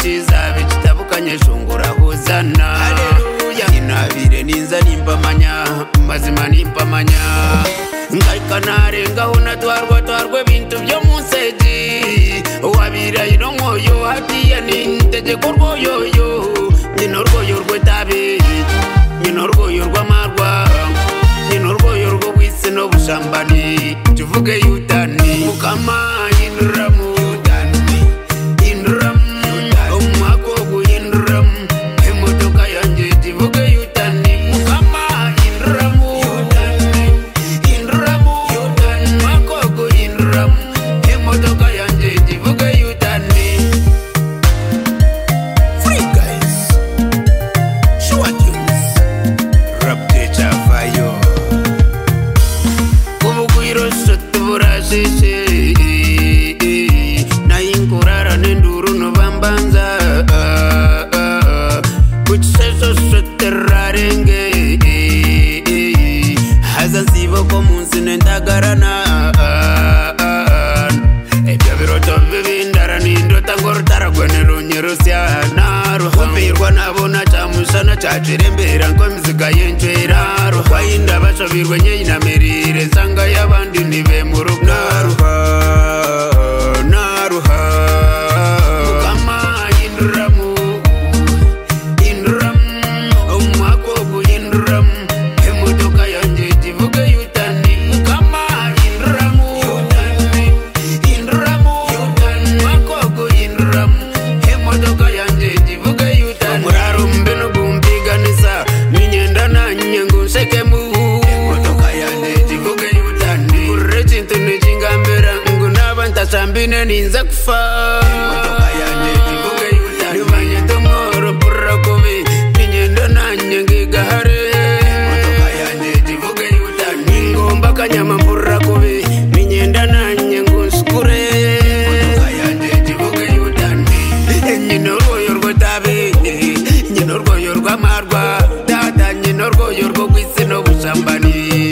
kizabe kitabukanye shungura huzana haleluya inabire ninza nimpamanya mazima nimpamanya ngaikanarengaho natwarwe bintu byo munsegi wabira ino nkoyo hatiya nintegeko rwoyoyo nyino rwoyo rwetabe nyino rwoyo rw'amarwa nyino rwoyo rw'ubwisi n'ubushambani tuvuge yutani mukama induramu nainkurara nenduru novambanza kuchiseso soterarenge hazanzivo komunsi nentagarana ebyo biroto bibindara nindotangorotaragwenerunyerusyana ruhambirwa nabona camushana cacirembera nkomizika yenjwera ruhwayinda bashabirwe nyeyinamirire nsanga y'abandi nibe mu rugaruha Sambine ninza kufa motoka yanje tivuge yutani nimanye tomoro pura kobe ninyendo nanye ngigahare motoka yanje tivuge yutani ngomba kanyama pura kobe ninyenda nanye nguskure motoka yanje tivuge yutani nyino rwoyo rwetabe nyino rwoyo rw'amarwa data nyino rwoyo rwo kwisi no bushambani